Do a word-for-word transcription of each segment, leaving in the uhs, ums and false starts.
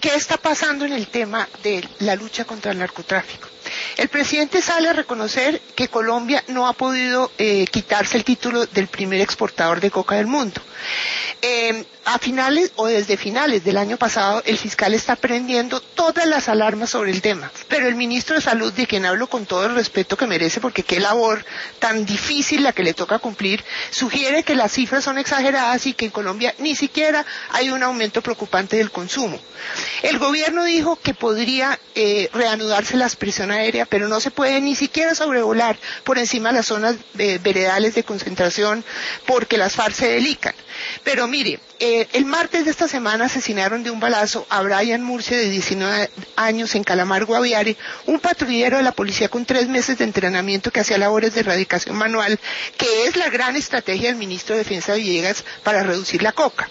¿qué está pasando en el tema de la lucha contra el narcotráfico? El presidente sale a reconocer que Colombia no ha podido eh, quitarse el título del primer exportador de coca del mundo. Eh, a finales o desde finales del año pasado, el fiscal está prendiendo todas las alarmas sobre el tema, pero el ministro de Salud, de quien hablo con todo el respeto que merece, porque qué labor tan difícil la que le toca cumplir, sugiere que las cifras son exageradas y que en Colombia ni siquiera hay un aumento preocupante del consumo. El gobierno dijo que podría eh, reanudarse la presión aérea, pero no se puede ni siquiera sobrevolar por encima de las zonas eh, veredales de concentración porque las FARC se delican. Pero mire, eh, el martes de esta semana asesinaron de un balazo a Brian Murcia, de diecinueve años, en Calamar, Guaviare, un patrullero de la policía con tres meses de entrenamiento que hacía labores de erradicación manual, que es la gran estrategia del ministro de Defensa Villegas para reducir la coca.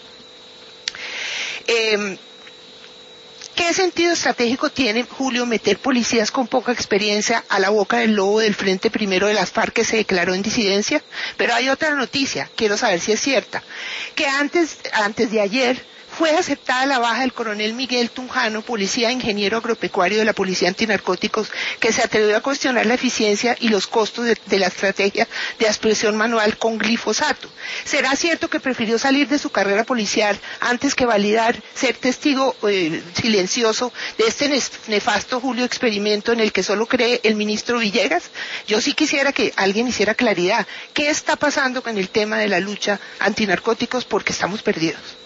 Eh, ¿Qué sentido estratégico tiene, Julio, meter policías con poca experiencia a la boca del lobo del Frente Primero de las FARC que se declaró en disidencia? Pero hay otra noticia, quiero saber si es cierta, que antes, antes de ayer fue aceptada la baja del coronel Miguel Tunjano, policía e ingeniero agropecuario de la Policía Antinarcóticos, que se atrevió a cuestionar la eficiencia y los costos de, de la estrategia de aspersión manual con glifosato. ¿Será cierto que prefirió salir de su carrera policial antes que validar, ser testigo eh, silencioso de este nefasto, Julio, experimento en el que solo cree el ministro Villegas? Yo sí quisiera que alguien hiciera claridad. ¿Qué está pasando con el tema de la lucha antinarcóticos? Porque estamos perdidos.